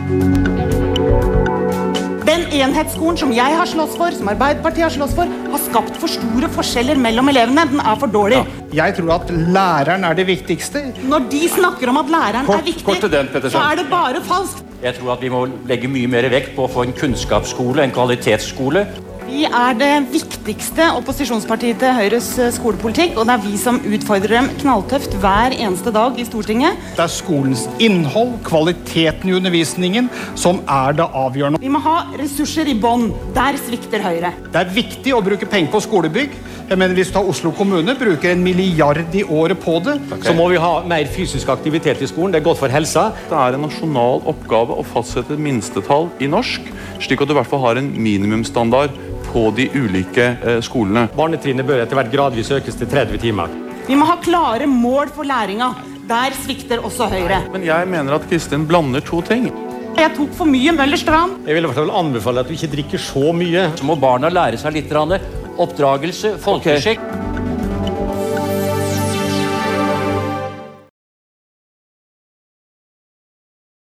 Den enhetsskolen som jeg har slåss for, som Arbeiderpartiet har slåss for, har skapt for store forskjeller mellom elevene. Den er for dårlig. Jeg tror at læreren er det viktigste. Når de snakker om at læreren er viktig, kort til den, Pettersen. så er det bare falskt. Jeg tror at vi må legge mye mer vekt på å få en kunnskapsskole, en kvalitetsskole. Vi er det viktigste opposisjonspartiet til Høyres skolepolitikk, og det er vi som utfordrer dem knalltøft hver eneste dag i Stortinget. Det er skolens innhold, kvaliteten i undervisningen, som er det avgjørende. Vi må ha ressurser i bånd. Der svikter Høyre. Det er viktig å bruke penger på skolebygg. Jeg mener, hvis Oslo kommune bruker 1 milliard i året på det, så må vi ha mer fysisk aktivitet i skolen. Det er godt for helsa. Det er en nasjonal oppgave å fastsette minstetall i norsk, slik at du i hvert fall har en minimumsstandard på de ulike skolene. Barnetrinnet bør etter hvert gradvis økes til 30 timer. Vi må ha klare mål for læringa. Der svikter også Høyre. Men jeg mener at Kristin blander to ting. Jeg tok for mye Møllers Tran. Jeg vil i hvert fall anbefale at du ikke drikker så mye. Så må barna lære seg litt oppdragelse, folkeskikk.